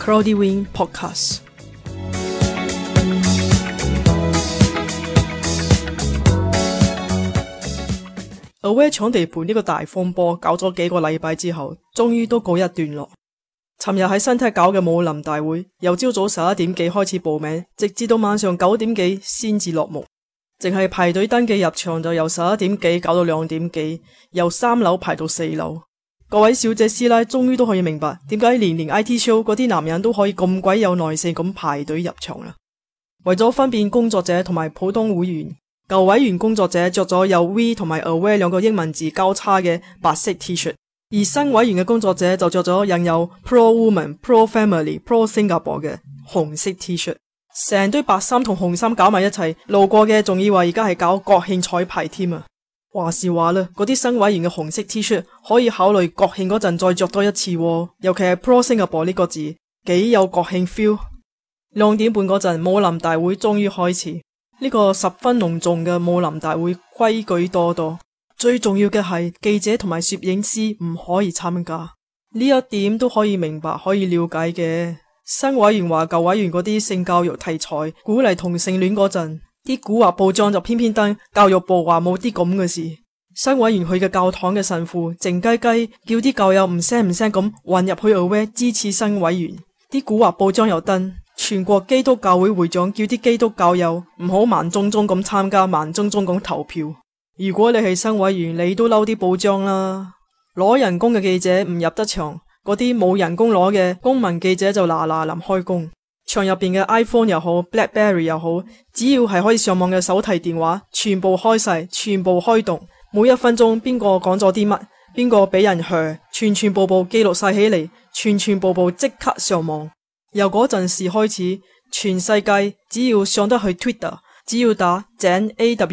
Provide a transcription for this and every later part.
Cloudy Wing Podcast。Aware 搶地盤呢個大風波搞咗幾個禮拜之後，終於都告一段落。尋日喺新踢搞嘅武林大會，由朝早11點幾開始報名，直至到晚上9點幾先至落幕。淨係排隊登記入場就由11點幾搞到2點幾，由3樓排到4樓。各位小姐師奶終於都可以明白點解年 IT show 嗰啲男人都可以咁鬼有耐性咁排隊入場啦。為咗分辨工作者同埋普通會員，舊委員工作者着咗有 V 同埋 Aware 兩個英文字交叉嘅白色 T 恤，而新委員嘅工作者就着咗印有 Pro Woman、Pro Family、Pro Singapore 嘅紅色 T 恤。成堆白衫同紅衫搞埋一齊，路過嘅仲以為而家係搞國慶彩排添啊！話是話啦，嗰啲新委員嘅紅色 T 恤可以考慮國慶嗰陣再着多一次喎，尤其係 Pro Singapore 呢個字，幾有國慶 feel。2點半嗰陣，武林大會終於開始。呢個十分隆重嘅武林大會規矩多多，最重要嘅係記者同埋攝影師唔可以參加，呢一點都可以明白可以了解嘅。新委員話舊委員嗰啲性教育題材鼓勵同性戀嗰陣，啲古惑報章就偏偏登教育部話冇啲咁嘅事。新委員去嘅教堂嘅神父靜雞雞叫啲教友唔聲咁混入去 Aware 支持新委員，啲古惑報章又登全國基督教會會長叫啲基督教友唔好盲中中咁參加，盲中中咁投票。如果你係新委員，你都嬲啲報章啦。攞人工嘅記者唔入得場，嗰啲冇人工攞嘅公民記者就嗱臨開工。場入邊嘅 iPhone 又好 BlackBerry 又好，只要係可以上網嘅手提電話全部開晒，全部開動，每一分鐘邊個講咗啲乜，邊個俾人噓，全部記錄晒起嚟，全部即刻上網。由嗰陣時開始，全世界只要上得去 Twitter， 只要打井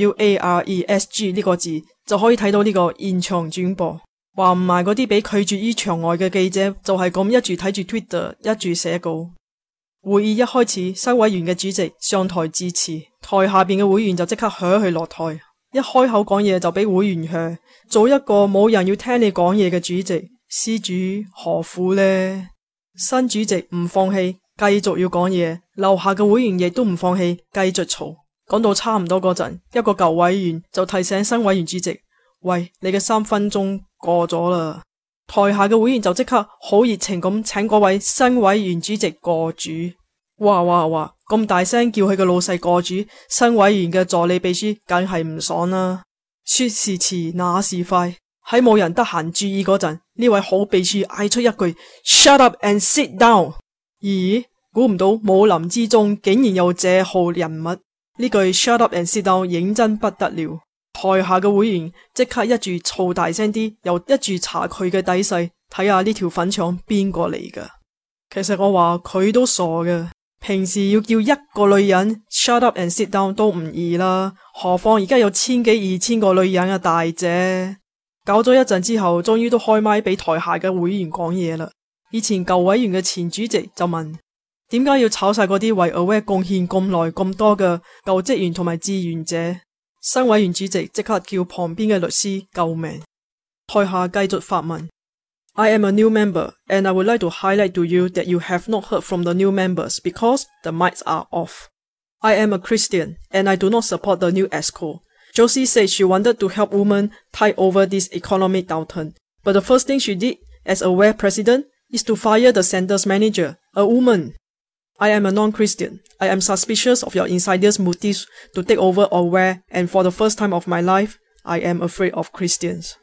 AWARESG 呢個字，就可以睇到呢個現場轉播。話唔埋嗰啲俾拒絕於場外嘅記者就係咁一住睇住 Twitter， 一住寫稿。會議一開始，新委員嘅主席上台致辭，台下邊嘅會員就即刻噓去落台。一開口講嘢就俾會員噓，做一個冇人要聽你講嘢嘅主席，施主何苦呢？新主席唔放棄，繼續要講嘢，樓下嘅會員亦都唔放棄，繼續嘈。講到差唔多嗰陣，一個舊委員就提醒新委員主席：喂，你嘅3分鐘過咗啦。台下嘅會員就即刻好熱情咁請嗰位新委員主席過主。哇，咁大聲叫佢嘅老細過主，新委員嘅助理秘書梗係唔爽啦。說時遲那時快，喺冇人得閒注意嗰陣，呢位好秘書嗌出一句 Shut up and sit down。 咦，估唔到武林之中竟然有這號人物，呢句 Shut up and sit down 認真不得了。台下嘅會員即刻一住嘈大聲啲，又一住查佢嘅底細，睇下呢條粉腸邊個嚟噶。其實我話佢都傻嘅，平時要叫一個女人 shut up and sit down 都唔易啦，何況而家有1000幾2000個女人啊大姐。搞咗一陣之後，終於都開麥俾台下嘅會員講嘢啦。以前舊委員嘅前主席就問：點解要炒晒嗰啲為 Aware 貢獻咁耐咁多嘅舊職員同埋志願者？新委員主席即刻叫旁邊嘅律師救命。台下繼續發問：I am a new member and I would like to highlight to you that you have not heard from the new members because the mics are off. I am a Christian and I do not support the new EXCO. Josie said she wanted to help women tide over this economic downturn, but the first thing she did as Aware president is to fire the center's manager, a woman. I am a non-Christian. I am suspicious of your insiders' motives to take over Aware, and for the first time of my life, I am afraid of Christians.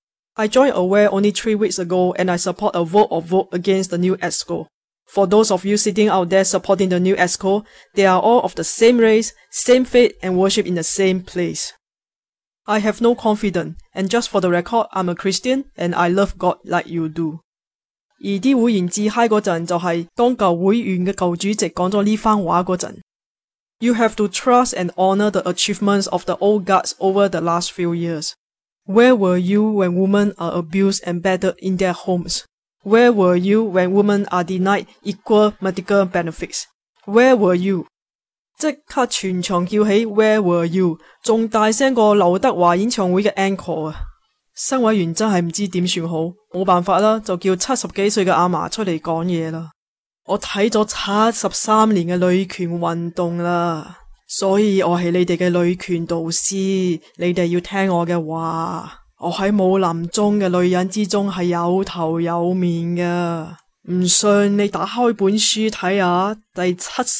I joined Aware only 3 weeks ago and I support a vote against the new EXCO. For those of you sitting out there supporting the new EXCO, they are all of the same race, same faith and worship in the same place. I have no confidence, and just for the record, I'm a Christian and I love God like you do. 而啲會員自嗨嗰陣就係當舊會員嘅舊主席講咗呢番話嗰陣。You have to trust and honor the achievements of the old guards over the last few years. Where were you when women are abused and battered in their homes? Where were you when women are denied equal medical benefits? Where were you? 即刻全場叫起 Where were you？ 仲大聲過劉德華演唱會嘅 encore 啊！新委員真係唔知點算好，冇辦法啦，就叫70幾歲嘅阿嫲出嚟講嘢啦。 我睇咗73年嘅女權運動啦，所以我係你哋嘅女權導師，你哋要聽我嘅話。我喺武林中嘅女人之中係有頭有面噶，唔信你打開本書睇下，第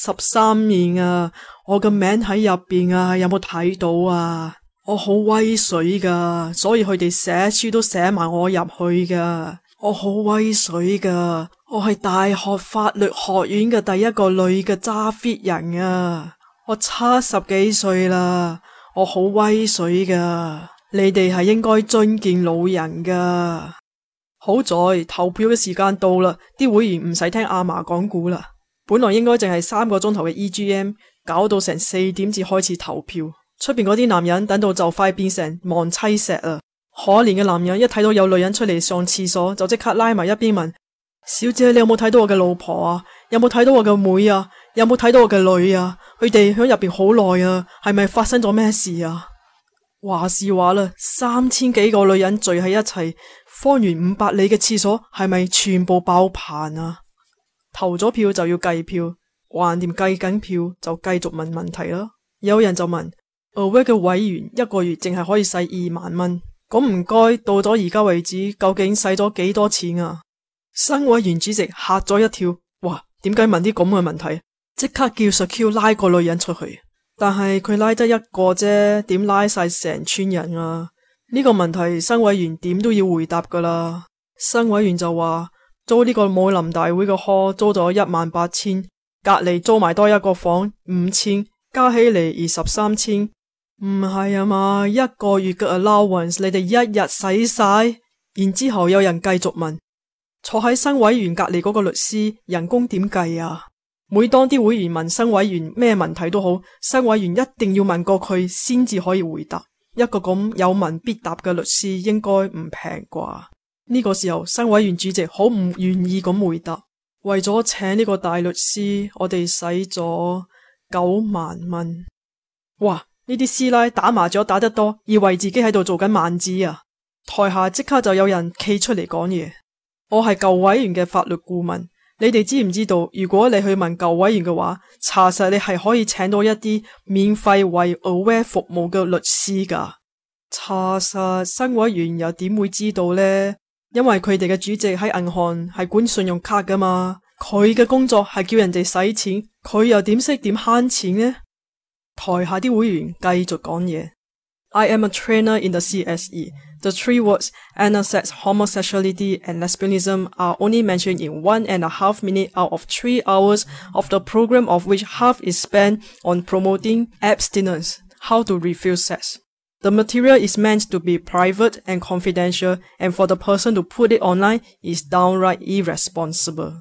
73面啊，我嘅名喺入邊啊，有冇睇到啊？我好威水噶，所以佢哋寫書都寫埋我入去噶。我好威水噶，我係大學法律學院嘅第一個女嘅揸 fit 人啊！我70幾歲啦，我好威水噶，你哋係應該尊敬老人噶。好在投票嘅時間到啦，啲會員唔使聽阿嫲講古啦。本來應該淨係3個鐘頭嘅 EGM， 搞到成4點至開始投票。出邊嗰啲男人等到就快變成亡妻石啊！可憐嘅男人一睇到有女人出嚟上廁所，就即刻拉埋一邊問：小姐，你有冇睇到我嘅老婆啊？有冇睇到我嘅妹啊？有冇睇到我嘅女啊？佢哋喺入邊好耐啊，係咪發生咗咩事啊？話是話啦，3000幾個女人聚喺一齊，方圓500里嘅廁所係咪全部爆棚啊？投咗票就要計票，橫掂計緊票就繼續問問題啦。有人就問：Aware 嘅委員一個月淨係可以使2萬蚊。咁唔該，到咗而家為止，究竟使咗幾多錢啊？新委員主席嚇咗一跳，哇！點解問啲咁嘅問題？即刻叫 secure 拉個女人出去，但係佢拉得一個啫，點拉晒成村人啊？呢個問題新委員點都要回答噶啦。新委員就話租呢個武林大會嘅 hall 租咗18000，隔籬租埋多一個房5000，加起嚟23千。唔係啊嘛，一個月嘅 allowance 你哋一日使晒？然之後有人繼續問，坐喺新委員隔籬嗰個律師人工點計啊？每當啲會員問新委員咩問題都好，新委員一定要問過佢先至可以回答。一個咁有問必答嘅律師應該唔平啩？呢個時候新委員主席好唔願意咁回答，為咗請呢個大律師，我哋使咗9萬蚊。哇！呢啲師奶打麻雀打得多，以為自己喺度做緊萬子啊！台下即刻就有人企出嚟講嘢。我係舊委員嘅法律顧問，你哋知唔知道？如果你去問舊委員嘅話，查實你係可以請到一啲免費為 Aware 服務嘅律師噶。查實新委員又點會知道呢？因為佢哋嘅主席喺銀行係管信用卡噶嘛，佢嘅工作係叫人哋使錢，佢又點識點慳錢呢？台下啲會員繼續講嘢。I am a trainer in the CSE. The 3 words anal sex, homosexuality and lesbianism are only mentioned in 1.5 minutes out of 3 hours of the program, of which half is spent on promoting abstinence, how to refuse sex. The material is meant to be private and confidential, and for the person to put it online is downright irresponsible.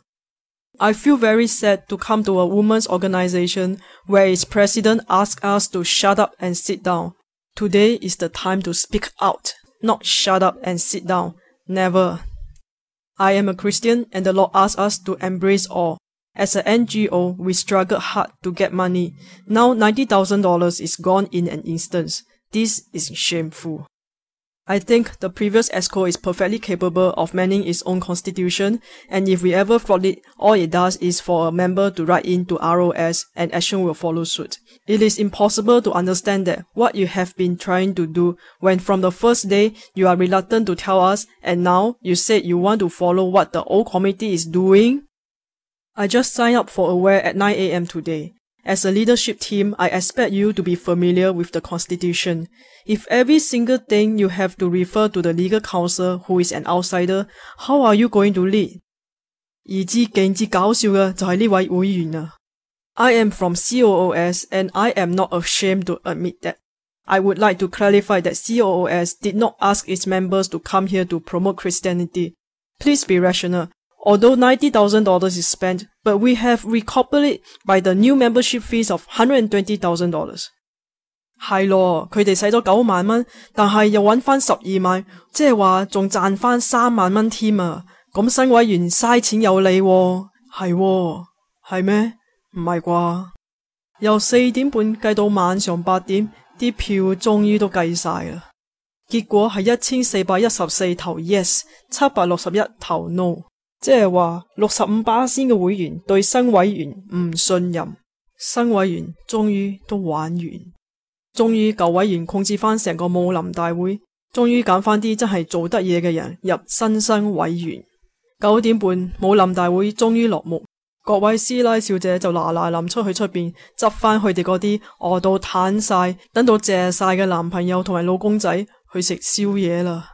I feel very sad to come to a women's organization where its president asks us to shut up and sit down. Today is the time to speak out, not shut up and sit down. Never. I am a Christian and the Lord asks us to embrace all. As an NGO, we struggled hard to get money. Now $90,000 is gone in an instant. This is shameful. I think the previous ESCO is perfectly capable of manning its own constitution, and if we ever fraud it, all it does is for a member to write in to ROS and action will follow suit. It is impossible to understand that what you have been trying to do when from the first day you are reluctant to tell us, and now you said you want to follow what the old committee is doing. I just signed up for Aware at 9 a.m. today. As a leadership team, I expect you to be familiar with the Constitution. If every single thing you have to refer to the legal counsel who is an outsider, how are you going to lead? 而至勁至搞笑嘅就係呢位會員啊。I am from COOS and I am not ashamed to admit that. I would like to clarify that COOS did not ask its members to come here to promote Christianity. Please be rational. Although $90,000 is spent, but we have recoupled it by the new membership fees of $120,000. 係咯，佢哋使咗9萬蚊，但係又搵翻12萬，即係話仲賺翻3萬蚊添啊！咁新委員嘥錢有理喎，係咩？唔係啩？由4點半計到晚上8點，啲票終於都計晒啦。結果係1414投 yes，761投 no。 即係話65%嘅會員對新委員唔信任，新委員終於都玩完，終於舊委員控制翻成個武林大會，終於揀翻啲真係做得嘢嘅人入新委員。9點半武林大會終於落幕，各位師奶小姐就嗱嗱臨出去出邊執翻佢哋嗰啲餓到攤晒、等到謝晒嘅男朋友同埋老公仔去食宵夜啦。